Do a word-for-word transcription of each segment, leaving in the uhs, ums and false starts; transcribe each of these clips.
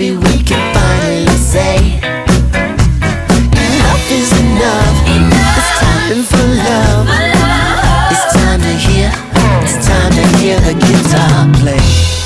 maybe we can finally say enough is enough. It's time for love. It's time to hear, it's time to hear the guitar play.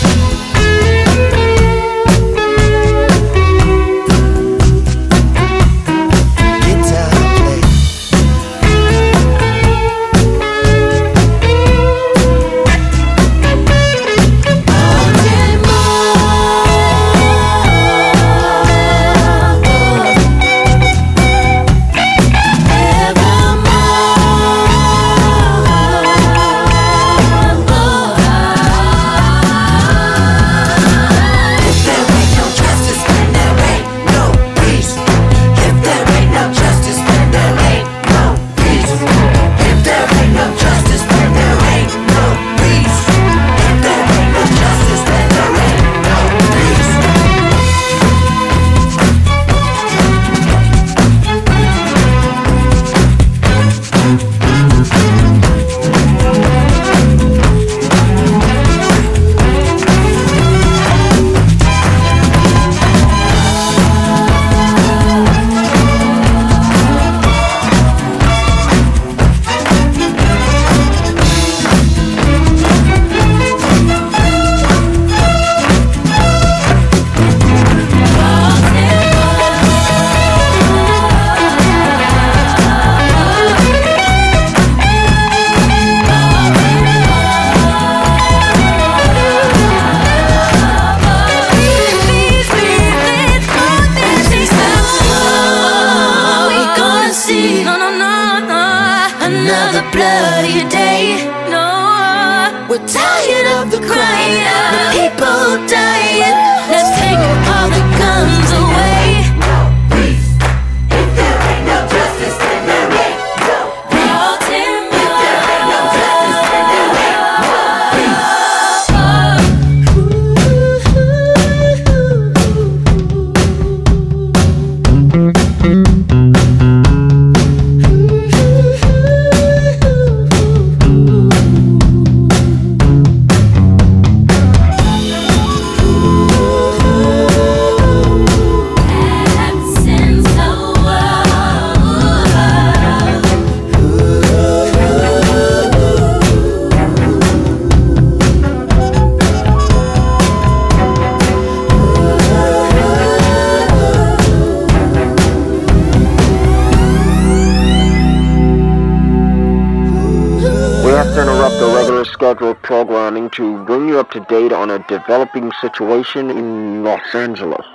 Another bloody day. No, we're tired of the crying, the people dying. Let's take all the guns away. No peace. If there ain't no justice, then there ain't no peace. Raw timber. If there ain't no justice, then there ain't no peace. We have to interrupt the regular scheduled programming to bring you up to date on a developing situation in Los Angeles.